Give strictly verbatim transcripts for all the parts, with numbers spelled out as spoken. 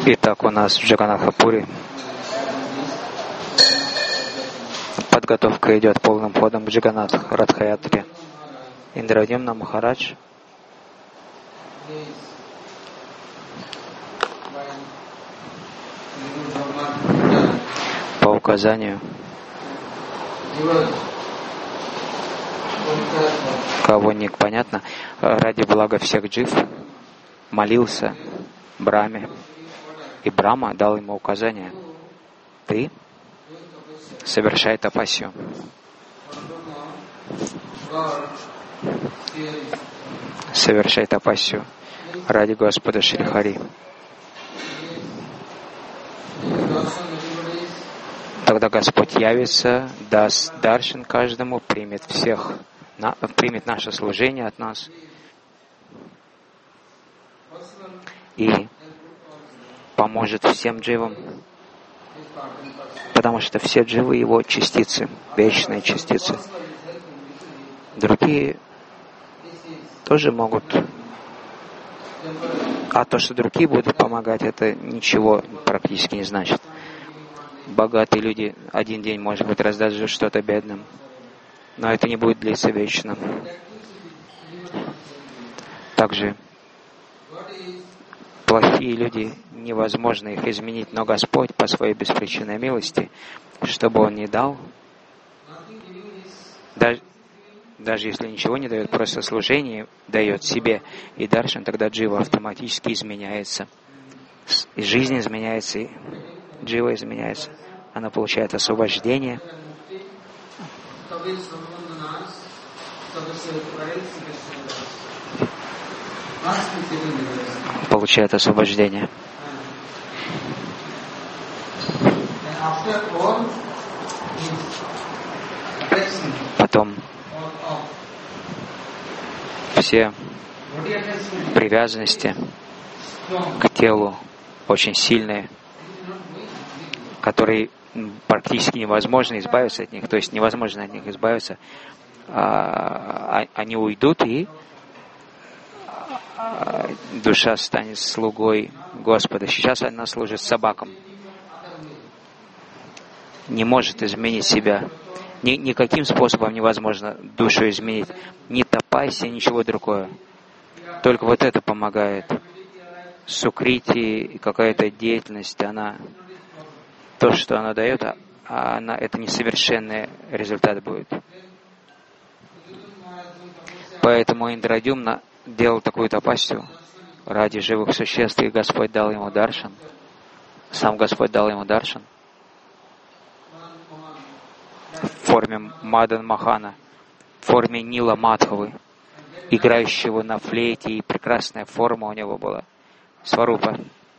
Итак, у нас в Джаганнатха-пури подготовка идет полным ходом к Джаганнатх-Радха-ятре. Индрадьюмна Махарадж по указанию кого не понятно, ради блага всех джив молился Брахме, и Брахма дал ему указание: ты совершай тапасью. Совершай тапасью ради Господа Шри Хари. Тогда Господь явится, даст даршан каждому, примет всех, на, примет наше служение от нас и поможет всем дживам, потому что все дживы его частицы, вечные частицы. Другие тоже могут, а то, что другие будут помогать, это ничего практически не значит. Богатые люди один день, может быть, раздадут что-то бедным, но это не будет длиться вечно. Также плохие люди, невозможно их изменить, но Господь по своей беспричинной милости, чтобы Он не дал, даже, даже если ничего не дает, просто служение дает себе и даршан, тогда джива автоматически изменяется. И жизнь изменяется, и джива изменяется. Она получает освобождение. Получает освобождение. Потом все привязанности к телу очень сильные, которые практически невозможно избавиться от них, то есть невозможно от них избавиться, а, они уйдут, и душа станет слугой Господа. Сейчас она служит собакам. Не может изменить себя. Ни, никаким способом невозможно душу изменить. Ни тапасия, ничего другое. Только вот это помогает. Сукрити и какая-то деятельность, она, то, что она дает, а она, это несовершенный результат будет. Поэтому Индрадьюмна делал такую тапасию ради живых существ, и Господь дал ему даршан. Сам Господь дал ему даршан в форме Мадан Махана, в форме Нила Мадхавы, играющего на флейте, и прекрасная форма у него была, Сварупа.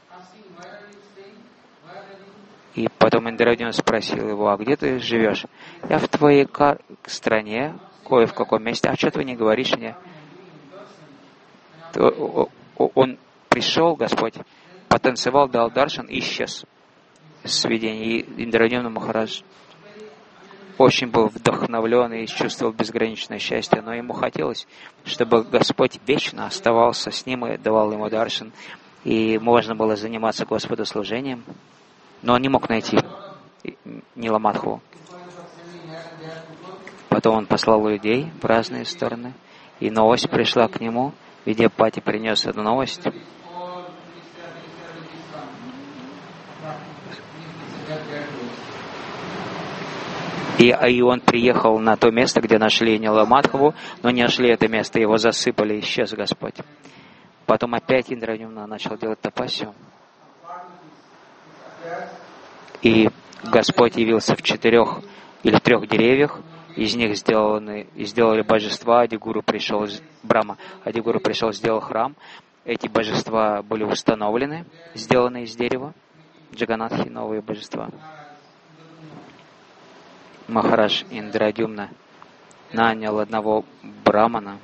И потом Индрадьюмна спросил его: а где ты живешь? Я в твоей кар- стране, кое в каком месте. А что ты не говоришь мне? Он пришел, Господь, потанцевал, дал даршан и исчез с видения. И Индрадьюмна Махарадж очень был вдохновлен и чувствовал безграничное счастье, но ему хотелось, чтобы Господь вечно оставался с ним и давал ему даршан, и можно было заниматься Господу служением, но он не мог найти Нила Мадхаву. Потом он послал людей в разные стороны, и новость пришла к нему. Видяпати принес эту новость. И, и он приехал на то место, где нашли Нила Мадхаву, но не нашли это место, его засыпали, исчез Господь. Потом опять Индрадьюмна начал делать тапасию. И Господь явился в четырех или в трех деревьях. Из них сделаны, сделали божества. Адигуру пришел, Брахма, Адигуру пришел, сделал храм. Эти божества были установлены, сделаны из дерева. Джаганнатхи, новые божества. Махарадж Индрадьюмна нанял одного брамана.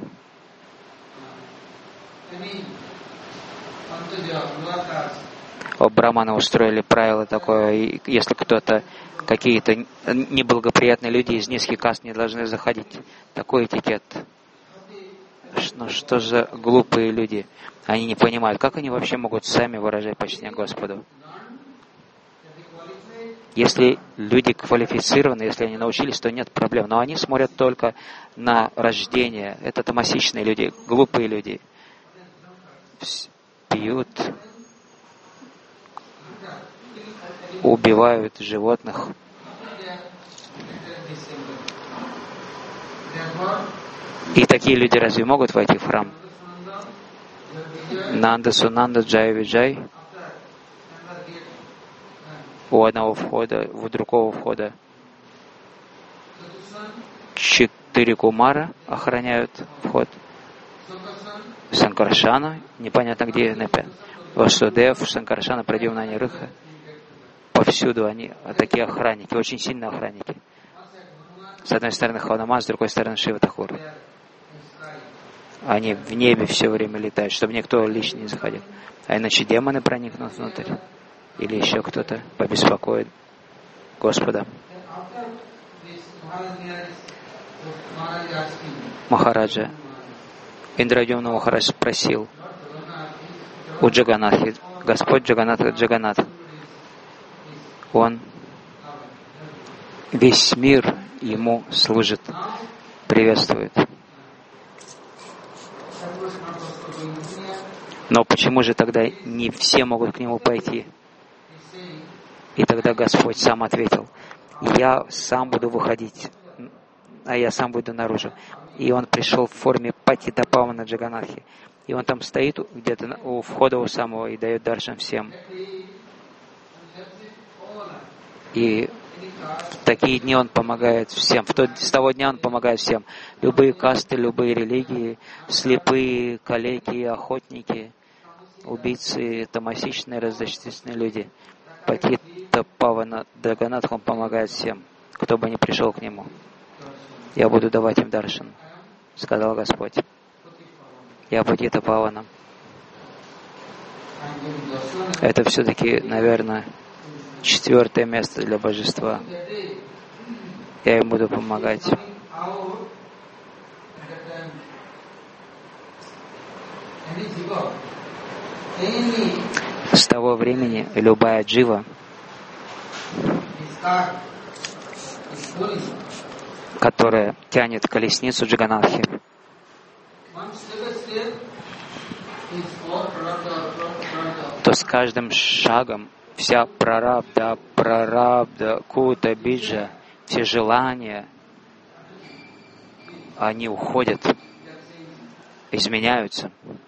Браманы устроили правило такое: и если кто-то, какие-то неблагоприятные люди из низких каст не должны заходить. Такой этикет. ну что за глупые люди? Они не понимают, как они вообще могут сами выражать почтение Господу. Если люди квалифицированы, если они научились, то нет проблем. Но они смотрят только на рождение. Это томасичные люди, глупые люди. Пьют, убивают животных. И такие люди разве могут войти в храм? Нанда Сунанда Джай Виджай. У одного входа, у другого входа четыре кумара охраняют вход. Санкаршана, непонятно где Непе. Васудев, Санкаршана, Прадьюмна, Анируха. Повсюду они такие охранники, очень сильные охранники. С одной стороны Хануман, с другой стороны Шива Тхакур. Они в небе все время летают, чтобы никто лишний не заходил. А иначе демоны проникнут внутрь. Или еще кто-то побеспокоит Господа. Махараджа. Индрадьюмна Махарадж спросил у Джаганатхи, Господь Джаганатха Джаганат, Он, весь мир Ему служит, приветствует. Но почему же тогда не все могут к Нему пойти? И тогда Господь сам ответил: я сам буду выходить, а я сам буду наружу. И Он пришел в форме Патитапавана Джаганатхи. И Он там стоит где-то у входа у самого и дает даршан всем. И в такие дни Он помогает всем. В тот, с того дня Он помогает всем. Любые касты, любые религии, слепые, калеки, охотники, убийцы, томасичные, раздочительные люди. Патита Павана Джаганатха Он помогает всем, кто бы ни пришел к Нему. Я буду давать им даршан, сказал Господь. Я Патита Павана. Это все-таки, наверное, четвертое место для божества. Я им буду помогать. С того времени любая джива, которая тянет колесницу Джаганатхи, то с каждым шагом вся прарабда, прарабда, кута, биджа, все желания, они уходят, изменяются.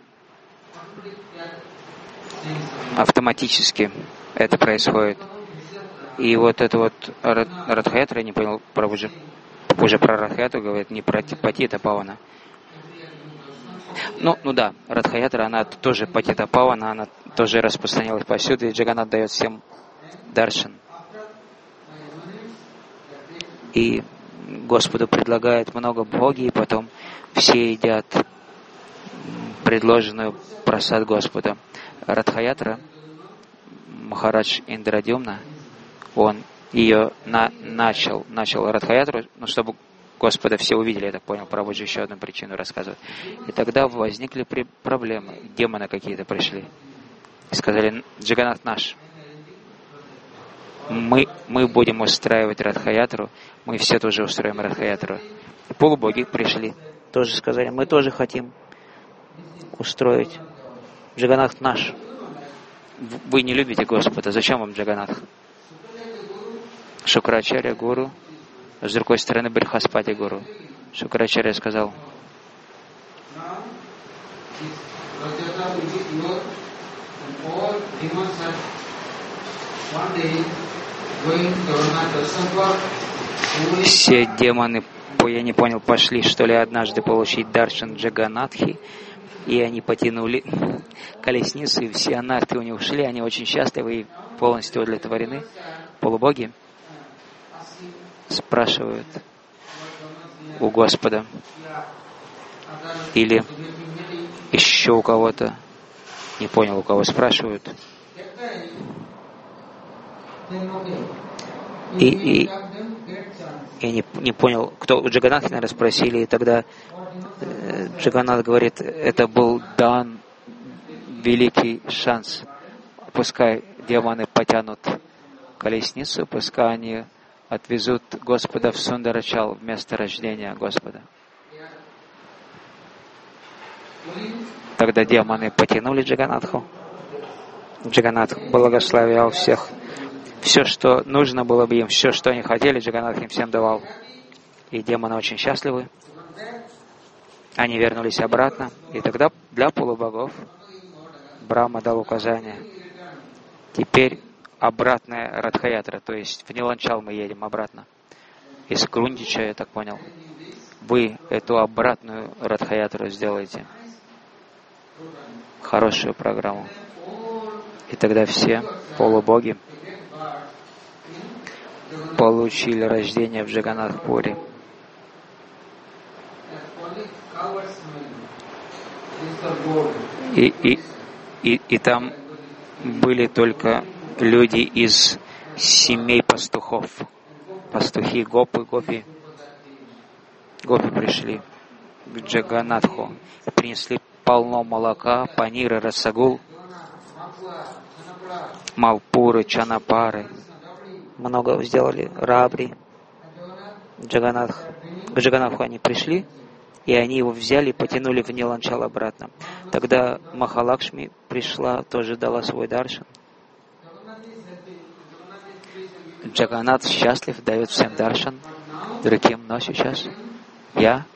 Автоматически это происходит. И вот это вот Радхаятра, я не понял, Прабхуджи, уже про Радхаяту говорит, не про Патита Павана. Ну, ну да, Радхаятра, она тоже Патита Павана, она тоже распространилась повсюду, и Джаганат дает всем даршан. И Господу предлагает много бхоги, и потом все едят предложенную прасад Господа. Радхаятра, Махарадж Индрадьюмна, он ее на, начал, начал Радхаятру, ну, чтобы Господа все увидели, я так понял, Прабхуджи еще одну причину рассказывает. И тогда возникли при- проблемы, демоны какие-то пришли. И сказали: Джаганат наш, мы, мы будем устраивать Радхаятру, мы все тоже устроим Радхаятру. И полубоги пришли, тоже сказали: мы тоже хотим устроить. Джаганат наш. Вы не любите Господа, зачем вам Джаганат? Шукрачарья Гуру, с другой стороны Брихаспати Гуру. Шукрачарья сказал: все демоны, я не понял, пошли, что ли, однажды получить даршан Джаганатхи, и они потянули колесницу, и все анархи у них ушли, они очень счастливы и полностью удовлетворены. Полубоги спрашивают у Господа или еще у кого-то, не понял, у кого спрашивают, и, и, и не, не понял, кто у Джаганатхи, наверное, спросили, и тогда Джаганнат говорит, это был дан, великий шанс. Пускай демоны потянут колесницу, пускай они отвезут Господа в Сундарачал, в место рождения Господа. Тогда демоны потянули Джаганнатху. Джаганнат благословлял всех. Все, что нужно было бы им, все, что они хотели, Джаганнат им всем давал. И демоны очень счастливы. Они вернулись обратно. И тогда для полубогов Брахма дал указание. Теперь обратная Радха-ятра, то есть в Ниланчал мы едем обратно. Из Крундича, я так понял. Вы эту обратную Радха-ятру сделаете. Хорошую программу. И тогда все полубоги получили рождение в Джаганнатхпуре. И, и, и, и там были только люди из семей пастухов. Пастухи, гопы, гопи. Гопи пришли к Джаганнатху и принесли полно молока, панира, расагул, малпуры, чанапары. Много сделали рабри. Джаганнатх. К Джаганнатху они пришли, и они его взяли и потянули в Ниланчал обратно. Тогда Махалакшми пришла, тоже дала свой даршан. Джаганнат счастлив, дает всем даршан. Другим, но сейчас я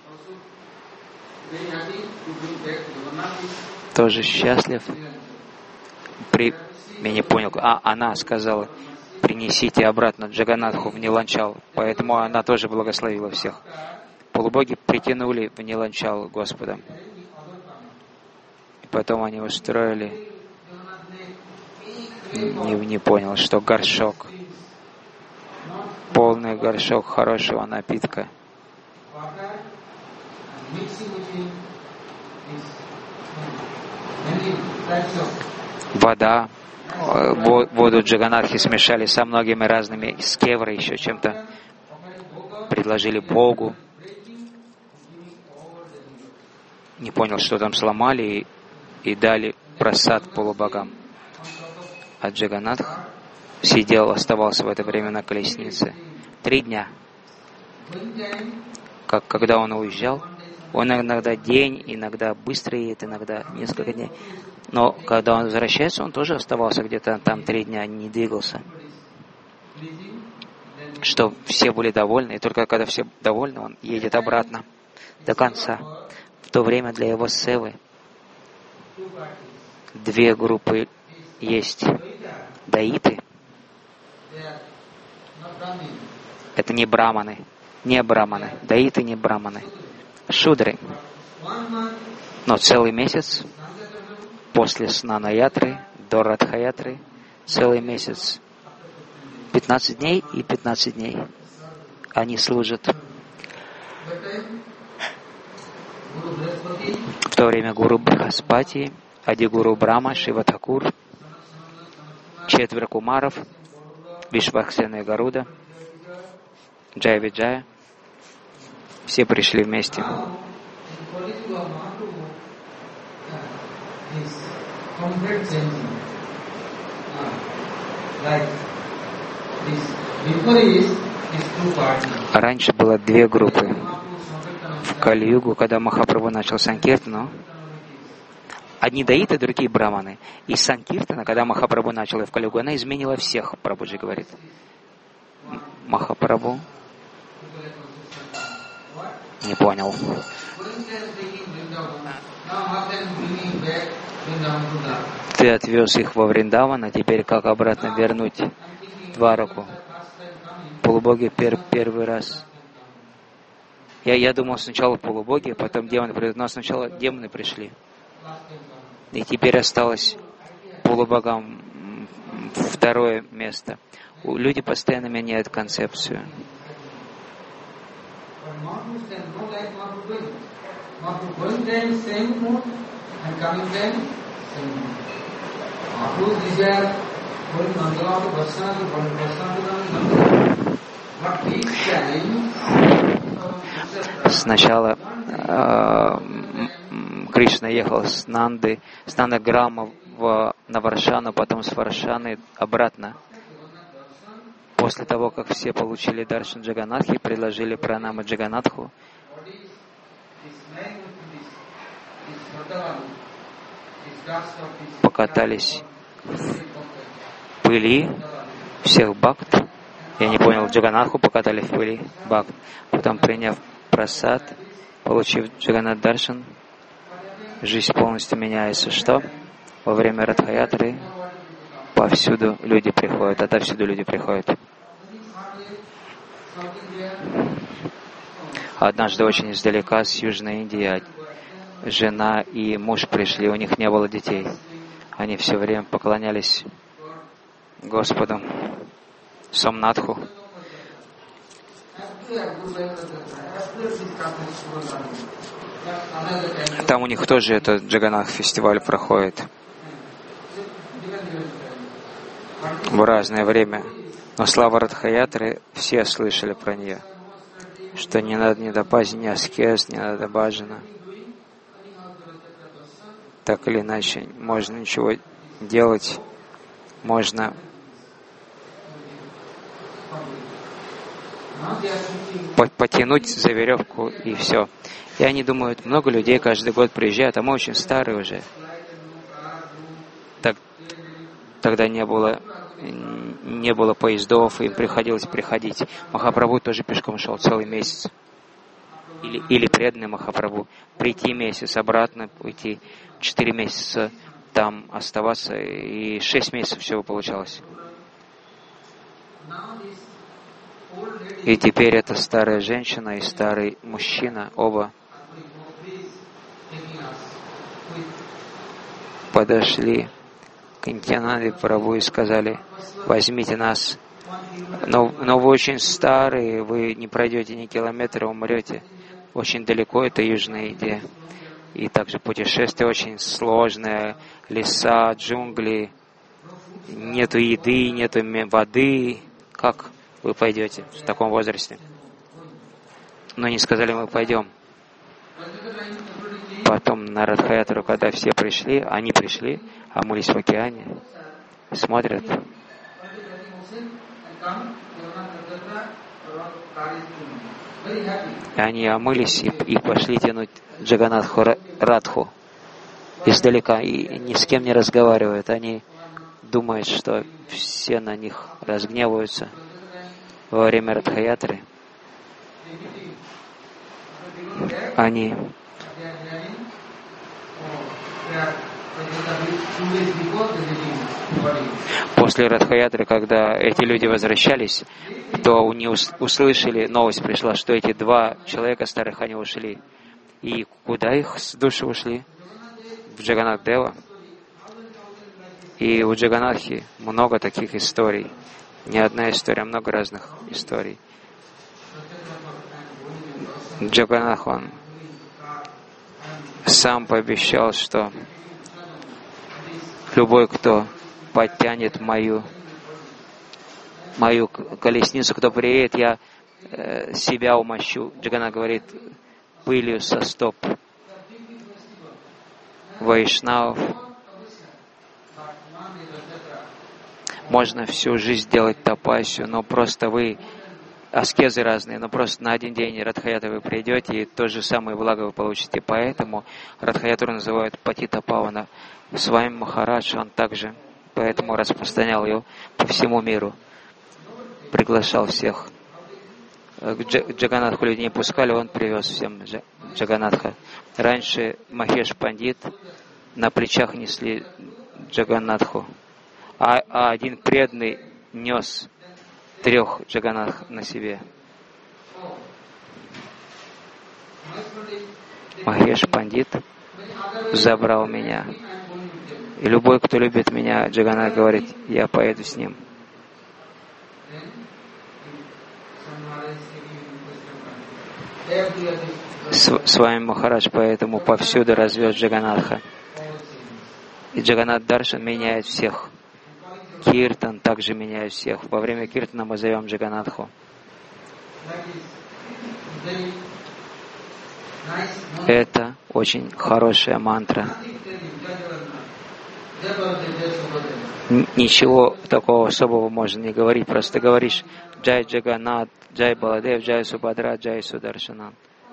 тоже счастлив. При... Я не понял. А, она сказала, принесите обратно Джаганнатху в Ниланчал. Поэтому она тоже благословила всех. Полубоги притянули в Ниланчал Господа. И потом они устроили, не, не понял, что горшок, полный горшок хорошего напитка. Вода, воду Джаганнатхи смешали со многими разными, с кеврой, еще чем-то. Предложили Богу. Не понял, что там сломали, и, и дали прасад полубогам. А Джаганнатх сидел, оставался в это время на колеснице. Три дня. Как когда он уезжал, он иногда день, иногда быстро едет, иногда несколько дней. Но когда он возвращается, он тоже оставался где-то там три дня, не двигался. Что все были довольны, и только когда все довольны, он едет обратно до конца. В то время для его севы две группы есть. Даиты — это не браманы, не браманы. Даиты не браманы. Шудры. Но целый месяц после Снана-ятры до Радха-ятры, целый месяц, пятнадцать дней и пятнадцать дней они служат. В то время Гуру Брахаспати, Адигуру Брахма, Шива Тхакур, четверо кумаров, Вишваксена и Гаруда, Джая Виджая, все пришли вместе. Раньше было две группы. В Кали-югу, когда Махапрабху начал Санкиртану, одни даиты, другие браманы. И Санкиртана, когда Махапрабху начал и в Кали-югу, она изменила всех, Прабхуджи говорит. Махапрабху не понял. Ты отвез их во Вриндаван, а теперь как обратно вернуть Двараку? Полубоги пер, первый раз. Я, я думал сначала полубоги, потом демоны придут, но сначала демоны пришли. И теперь осталось полубогам второе место. Люди постоянно меняют концепцию. Сначала э, Кришна ехал с Нанды, с Нандаграма в, на Варшану, потом с Варшаны обратно. После того, как все получили даршан Джаганатхи, предложили пранаму Джаганатху, покатались в пыли всех бхакт. Я не понял, Джаганатху покатали в пыли бхакт. Потом, приняв прасад, получив Джаганат Даршан, жизнь полностью меняется. Что? Во время Радхаятры повсюду люди приходят, отовсюду люди приходят. Однажды очень издалека, с Южной Индии, жена и муж пришли, у них не было детей. Они все время поклонялись Господу Сомнатху. Там у них тоже этот Джаганнатх фестиваль проходит в разное время. Но слава Радхаятры, все слышали про нее, что не надо ни до бази, ни аскез, не надо баджана. Так или иначе, можно ничего делать, можно потянуть за веревку и все. И они думают, много людей каждый год приезжают, а мы очень старые уже. Так, тогда не было, не было поездов, им приходилось приходить. Махапрабху тоже пешком шел целый месяц. Или, или преданный Махапрабху. Прийти месяц, обратно уйти, четыре месяца там оставаться, и шесть месяцев всего получалось. И теперь эта старая женщина и старый мужчина, оба подошли к Нитьянанде Прабху и сказали: возьмите нас, но, но вы очень старые, вы не пройдете ни километра, умрете. Очень далеко, это Южная Индия. И также путешествие очень сложное, леса, джунгли, нету еды, нету воды. Как вы пойдете в таком возрасте? Но не сказали, мы пойдем. Потом на Радхаятру, когда все пришли, они пришли, омылись в океане, смотрят. И они омылись и, и пошли тянуть Джаганнатху Радху издалека, и ни с кем не разговаривают. Они думают, что все на них разгневаются во время Радхаятры. Они после Радхаятры, когда эти люди возвращались, то не услышали, новость пришла, что эти два человека старых, они ушли. И куда их души ушли? В Джаганнат-дева. И у Джаганнатхи много таких историй. Не одна история, а много разных историй. Джаганнатх, он сам пообещал, что любой, кто подтянет мою, мою колесницу, кто приедет, я э, себя умощу. Джаганнатх говорит, пылью со стоп вайшнавов. Можно всю жизнь делать тапасию, но просто вы, аскезы разные, но просто на один день Радхаятры вы придете, и то же самое благо вы получите. Поэтому Радхаятру называют Патита Павана. С вами Махарадж, он также поэтому распространял ее по всему миру. Приглашал всех. К Джаганнатху людей не пускали, он привез всем Джаганнатха. Раньше Махеш Пандит на плечах несли Джаганнатху, а, а один преданный нес трех Джаганнатх на себе. Махеш Пандит забрал меня. И любой, кто любит меня, Джаганнатх говорит, я поеду с ним. С, с вами Махарадж, поэтому повсюду развез Джаганнатха. И Джаганнат Даршан меняет всех. Киртан также меняет всех. Во время киртана мы зовем Джаганнатху. Это очень хорошая мантра. Ничего такого особого можно не говорить, просто говоришь Джай Джаганнат, Джай Баладев, Джай Субхадра, Джай Сударшанан.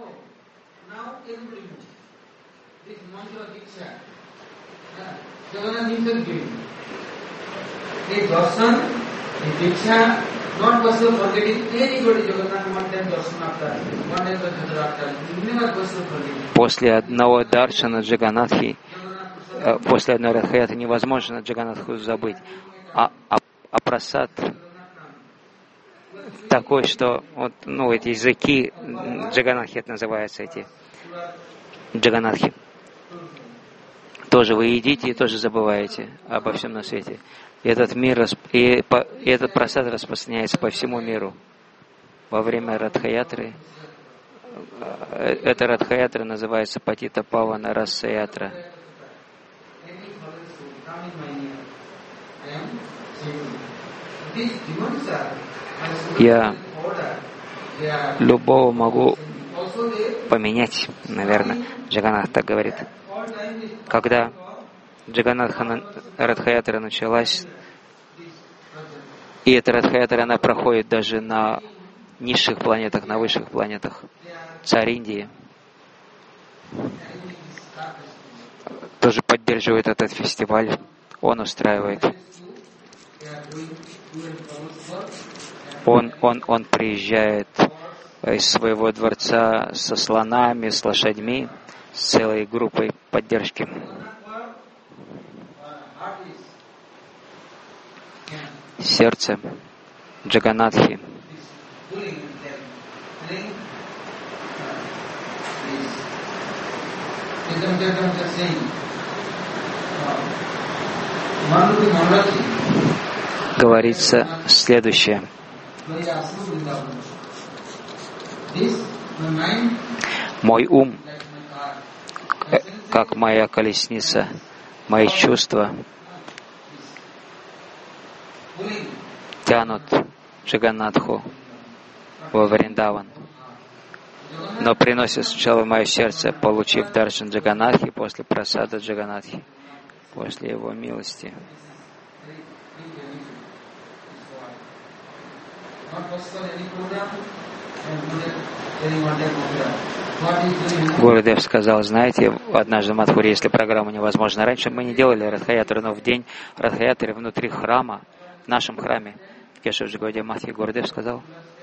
После одного даршана Джаганнатхи, после одной радхаяты невозможно Джаганнатху забыть. А, а, а прасад такой, что вот, ну, эти языки Джаганнатхи, это называется, эти Джаганнатхи. Тоже вы едите и тоже забываете обо всем на свете. И этот мир, и, и этот прасад распространяется по всему миру. Во время Радхаятры, эта Радхаятра называется Патита Павана Расаятра. Я любого могу поменять, наверное, Джаганнат так говорит. Когда Джаганнатха Радхаятра началась, и эта Радхаятра, она проходит даже на низших планетах, на высших планетах. Царь Индии тоже поддерживает этот фестиваль, он устраивает. Он, он, он приезжает из своего дворца со слонами, с лошадьми, с целой группой поддержки. Сердце Джаганнатхи говорится следующее. Мой ум, как моя колесница, мои чувства тянут Джаганнатху во Вриндаван, но приносит сначала мое сердце, получив даршан Джаганнатхи, после прасада Джаганнатхи, после его милости. Гурудев сказал, знаете, однажды в Мадхуре, если программа невозможна, раньше мы не делали Радхаятру, но в день Радхаятры внутри храма, в нашем храме, Кешав Гаудия Махи, Гурудев сказал,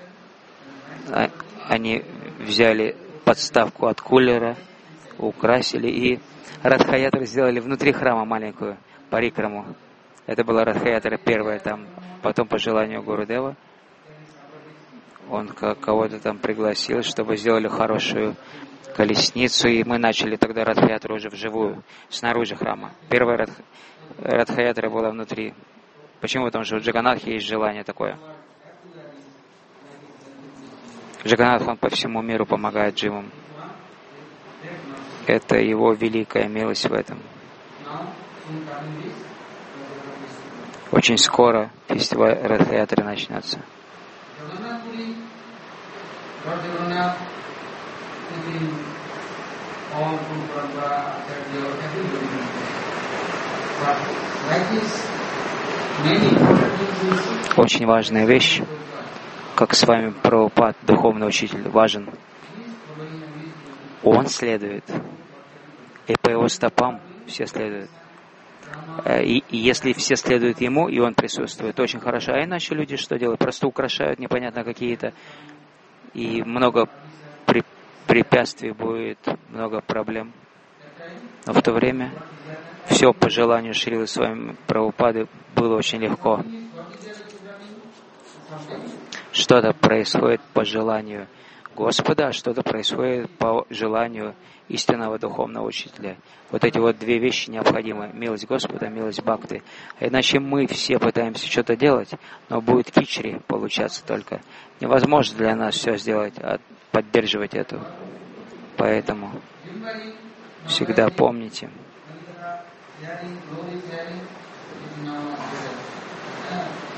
они взяли подставку от кулера, украсили и Радхаятру сделали внутри храма маленькую парикраму. Это была Радхаятра первая там, потом по желанию Гурудева он кого-то там пригласил, чтобы сделали хорошую колесницу, и мы начали тогда Радхаятру уже вживую, снаружи храма. Первая Радх... Радхаятра была внутри. Почему? Потому что у Джаганнатхи есть желание такое. Джаганнатх, он по всему миру помогает дживам. Это его великая милость в этом. Очень скоро фестиваль Радхаятры начнется. Очень важная вещь, как с вами Прабхупад, духовный учитель, важен. Он следует, и по его стопам все следуют. И, и если все следуют ему, и он присутствует, очень хорошо. А иначе люди что делают? Просто украшают непонятно какие-то, и много при, препятствий будет, много проблем. Но в то время все по желанию Шрилы с вами Прабхупады было очень легко. Что-то происходит по желанию Господа, а что-то происходит по желанию истинного духовного учителя. Вот эти вот две вещи необходимы. Милость Господа, милость Бхакти. Иначе мы все пытаемся что-то делать, но будет кичри получаться только. Невозможно для нас все сделать, а поддерживать это. Поэтому всегда помните.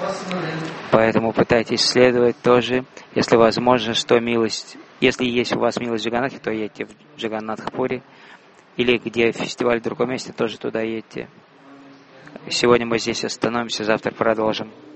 Поэтому пытайтесь следовать тоже, если возможно, что милость, если есть у вас милость в Джаганнатхе, то едьте в Джаганнатх-Пури, или где фестиваль в другом месте, тоже туда едьте. Сегодня мы здесь остановимся, завтра продолжим.